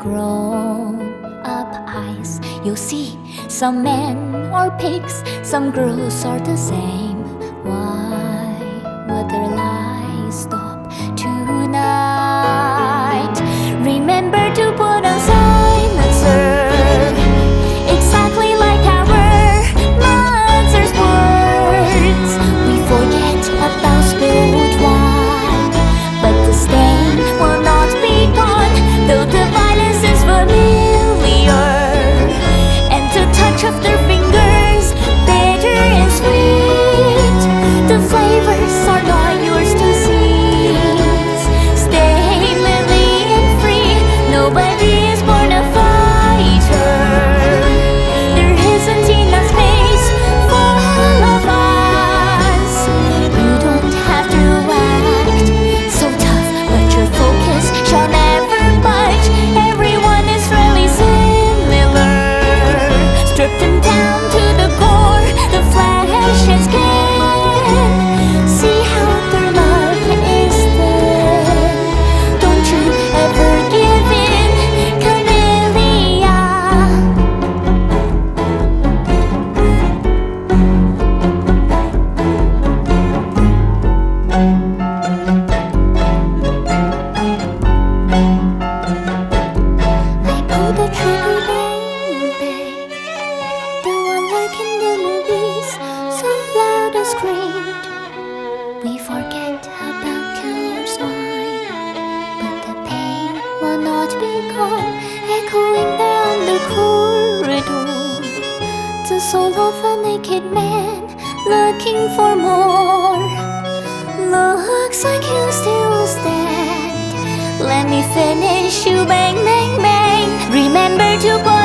grown-up eyes, you'll see some men are pigs, some girls are the same. Why would their lies stop tonight? Remember to put on silencer, exactly like our mother's words. We forget about spilled wine, but the stain will not be gone, though the violence is familiar, and the touch of their fingers bitter and sweet. The flavors are not yours to seize. Stay lily and free. Nobody is born a fighter. There isn't enough space for all of us. You don't have to act so tough, but your focus shall never budge. Everyone is really similar. Strip them down to the core, the flesh and skin. See how their love is thin. Don't you ever give in, Camellia. I pull the trigger, baby, the one like in the movies, so loud and screamed. We forget about killer's wine, but the pain will not be gone, echoing down the corridor. The soul of a naked man looking for more. Looks like you still stand. Let me finish you, bang, bang, bang. Remember to put